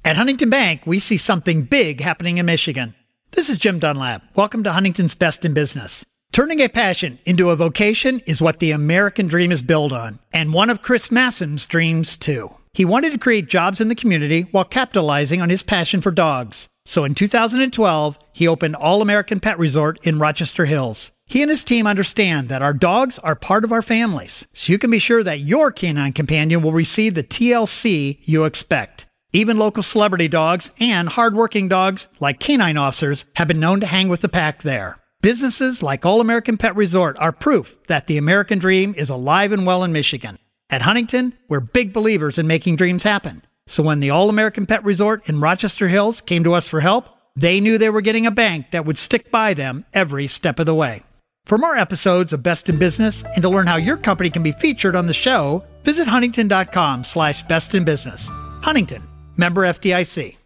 At Huntington Bank, we see something big happening in Michigan. This is Jim Dunlap. Welcome to Huntington's Best in Business. Turning a passion into a vocation is what the American dream is built on, and one of Chris Massum's dreams, too. He wanted to create jobs in the community while capitalizing on his passion for dogs. So in 2012, he opened All American Pet Resort in Rochester Hills. He and his team understand that our dogs are part of our families, so you can be sure that your canine companion will receive the TLC you expect. Even local celebrity dogs and hard-working dogs like canine officers have been known to hang with the pack there. Businesses like All American Pet Resort are proof that the American dream is alive and well in Michigan. At Huntington, we're big believers in making dreams happen. So when the All American Pet Resort in Rochester Hills came to us for help, they knew they were getting a bank that would stick by them every step of the way. For more episodes of Best in Business and to learn how your company can be featured on the show, visit huntington.com/bestinbusiness. Huntington, member FDIC.